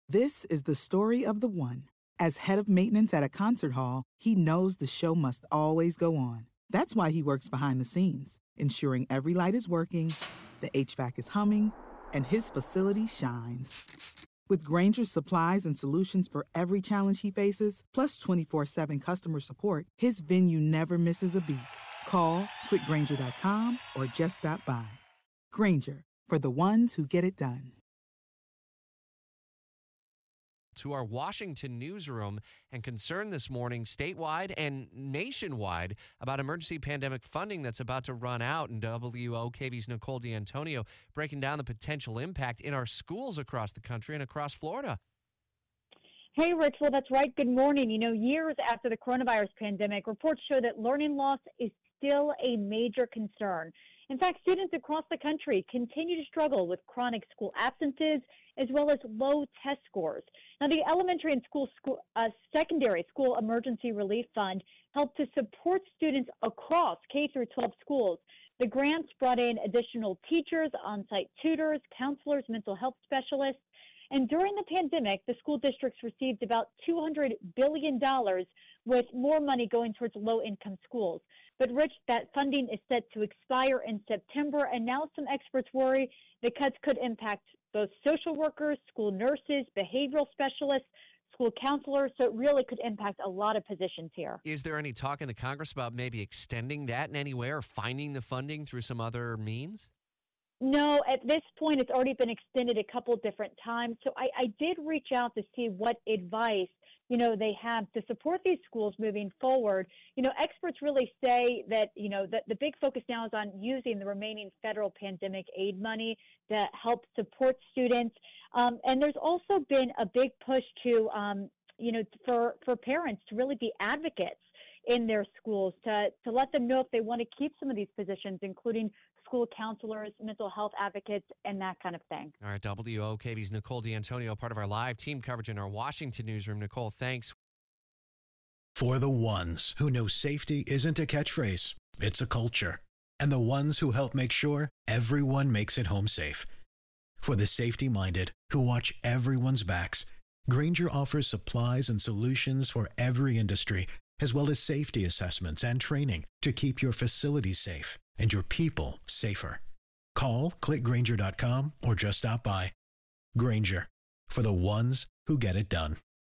This is the story of the one. As head of maintenance at a concert hall, he knows the show must always go on. That's why he works behind the scenes, ensuring every light is working, the HVAC is humming, and his facility shines. With Grainger's supplies and solutions for every challenge he faces, plus 24/7 customer support, his venue never misses a beat. Call quickgrainger.com or just stop by. Grainger, for the ones who get it done. To our Washington newsroom and concern this morning statewide and nationwide about emergency pandemic funding that's about to run out. And WOKV's Nicole D'Antonio breaking down the potential impact in our schools across the country and across Florida. Hey, Rich. Well, that's right. Good morning. Years after the coronavirus pandemic, reports show that learning loss is still a major concern. In fact, students across the country continue to struggle with chronic school absences as well as low test scores. Now, the Elementary and Secondary School Emergency Relief Fund helped to support students across K-12 schools. The grants brought in additional teachers, on-site tutors, counselors, mental health specialists. And during the pandemic, the school districts received about $200 billion, with more money going towards low-income schools. But, Rich, that funding is set to expire in September, and now some experts worry the cuts could impact both social workers, school nurses, behavioral specialists, school counselors, so it really could impact a lot of positions here. Is there any talk in the Congress about maybe extending that in any way or finding the funding through some other means? No, at this point, it's already been extended a couple different times. So I did reach out to see what advice, they have to support these schools moving forward. Experts really say that, that the big focus now is on using the remaining federal pandemic aid money to help support students. And there's also been a big push to, for parents to really be advocates in their schools, to let them know if they want to keep some of these positions, including school counselors, mental health advocates, and that kind of thing. All right, WOKV's Nicole D'Antonio, part of our live team coverage in our Washington newsroom. Nicole, thanks. For the ones who know safety isn't a catchphrase, it's a culture. And the ones who help make sure everyone makes it home safe. For the safety-minded who watch everyone's backs, Grainger offers supplies and solutions for every industry, as well as safety assessments and training to keep your facilities safe and your people safer. Call, clickgrainger.com, or just stop by. Grainger, for the ones who get it done.